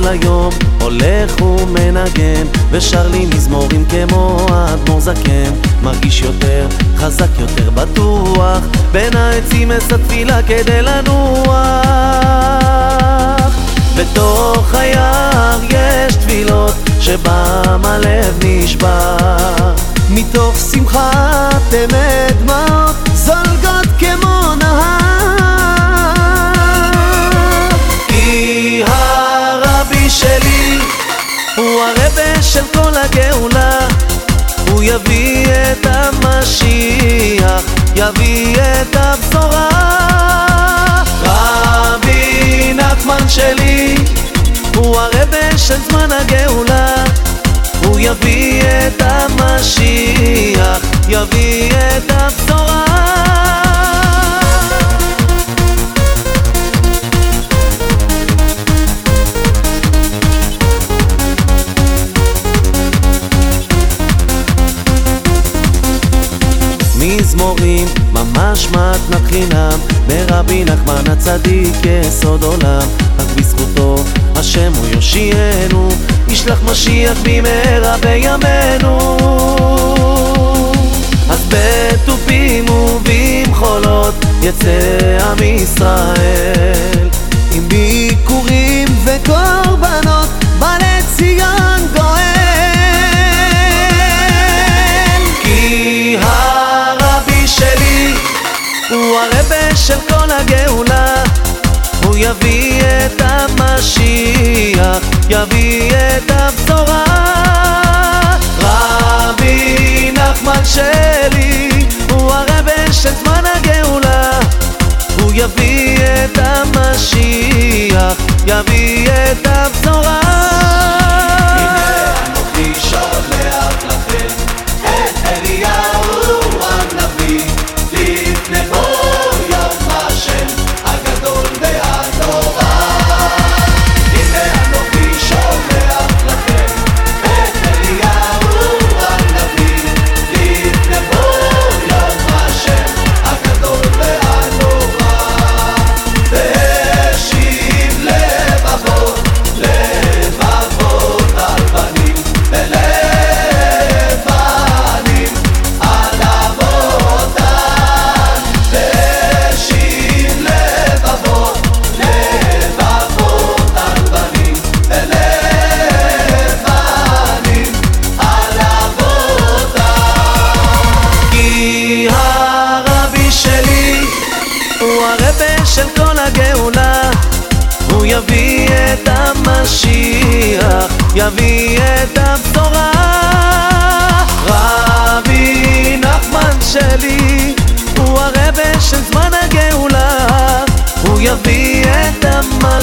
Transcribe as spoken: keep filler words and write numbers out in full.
היום הולך ומנגן ושר לי מזמורים כמו האדמו"ר זקן. מרגיש יותר, חזק יותר, בטוח בין העצים אשא תפילה כדי לנוח. בתוך היער יש תפילות שבם הלב נשבר, מתוך שמחת אמת דמעות זולגות כמו נהר. כי הרבי שלי הוא הרבה של כל הגאולה, הוא יביא את המשיח, יביא את הבשורה. רבי נחמן שלי הוא הרבה של זמן הגאולה, הוא יביא את המשיח, יביא את הבשורה. מזמורים ממש מתנת חינם, ברבי נחמן הצדיק יסוד עולם. רק בזכותו השם הוא יושיענו, ישלח משיח במהרה בימינו. אז בתופים ובמחולות יצא עם ישראל, עם ביקורים וקורבנות בא לציון גואל. כי הרבי שלי הוא הרבה של כל הגאולה, הוא יביא את המשיח, יביא את הבשורה. רבי נחמן שלי הוא הרבה של זמן הגאולה, הוא יביא את המשיח, יביא את הבשורה. הנה אנוכי שולח לכם את אליהו הנביא, לפני בוא יום השם הגדול והנורא. הנה אנוכי שולח לכם את אליהו הנביא, לפני בוא יום השם הגדול והנורא. והשיב לבבות, לבבות על בנים, ולבנים על אבותם. והשיב לבבות, לבבות על בנים, ולבנים על אבותם. כי הרבי שלי הוא הרבה של כל הגאולה, הוא יביא את המשיח, יביא את הבשורה. רבי נחמן שלי הוא הרבה של זמן הגאולה, הוא יביא את המשיח,